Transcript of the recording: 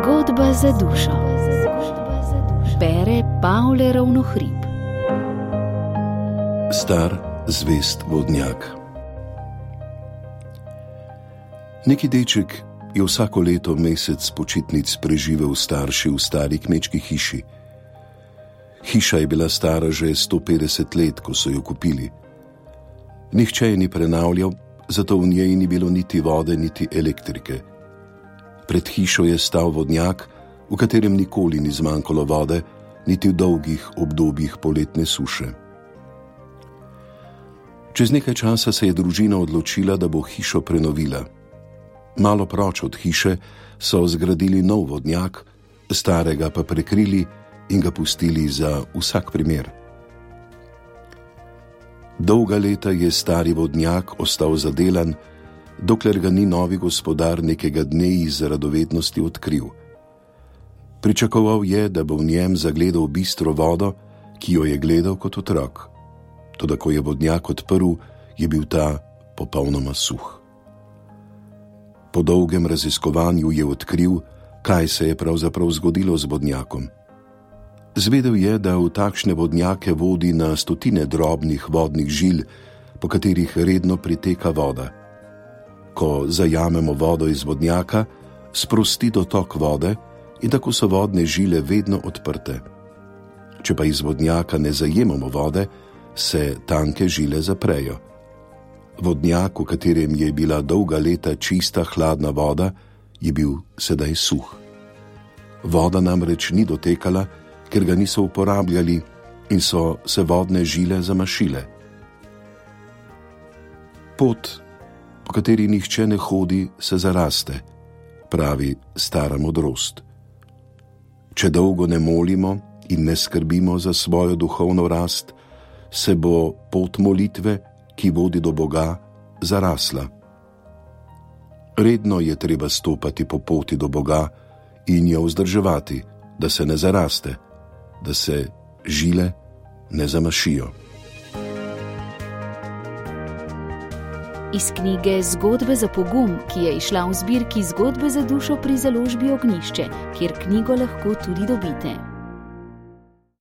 Zgodba za dušo. Bere Pavle Ravnohrib. Star, zvest vodnjak. Neki deček je vsako leto mesec počitnic preživel starši v stari kmečki hiši. Hiša je bila stara že 150 let, ko so jo kupili. Nihče je ni prenavljal, zato v njej ni bilo niti vode, niti elektrike. Pred hišo je stal vodnjak, v katerem nikoli ni zmanjkalo vode, niti v dolgih obdobjih poletne suše. Čez nekaj časa se je družina odločila, da bo hišo prenovila. Malo proč od hiše so zgradili nov vodnjak, starega pa prekrili in ga pustili za vsak primer. Dolga leta je stari vodnjak ostal zadelan, dokler ga ni novi gospodar nekega dne iz radovednosti odkril. Pričakoval je, da bo v njem zagledal bistro vodo, ki jo je gledal kot otrok. Toda ko je vodnjak odprl, je bil ta popolnoma suh. Po dolgem raziskovanju je odkril, kaj se je pravzaprav zgodilo z vodnjakom. Zvedel je, da v takšne vodnjake vodi na stotine drobnih vodnih žil, po katerih redno priteka voda. Ko zajamemo vodo iz vodnjaka, sprosti dotok vode in tako so vodne žile vedno odprte. Če pa iz vodnjaka ne zajemamo vode, se tanke žile zaprejo. Vodnjak, v katerem je bila dolga leta čista hladna voda, je bil sedaj suh. Voda namreč ni dotekala, ker ga niso uporabljali in so se vodne žile zamašile. Pot, po kateri nihče ne hodi, se zaraste, pravi stara modrost. Če dolgo ne molimo in ne skrbimo za svojo duhovno rast, se bo pot molitve, ki vodi do Boga, zarasla. Redno je treba stopati po poti do Boga in jo vzdrževati, da se ne zaraste, da se žile ne zamašijo. Iz knjige Zgodbe za pogum, ki je izšla v zbirki Zgodbe za dušo pri založbi Ognjišče, kjer knjigo lahko tudi dobite.